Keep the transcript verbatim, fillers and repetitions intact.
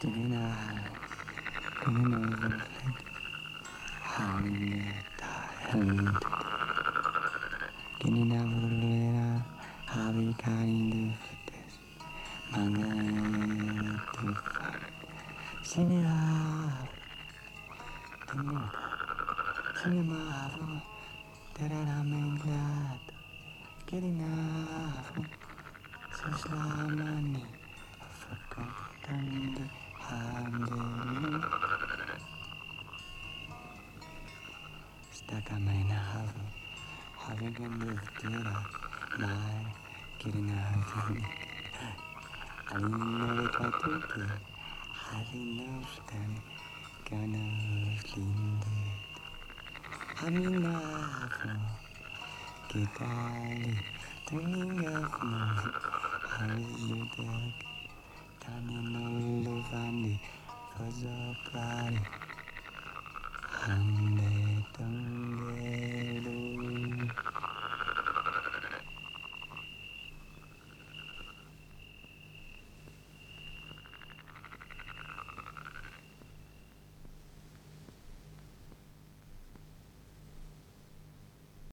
Dinina, dinina, hamita, held. Dinina, vulera, habi kind of this. Manga to fuck. Sinira, dinina, cinema, terramenglat. Getting up, Sislamani, forgotten the handling. Stuck on my navel, having a lived it up, my getting out. I didn't know it was too good. I didn't know then, gonna lean it. I mean, navel, get ali, turning up my. Hallelujah, Tanya no Lovani, for the party, and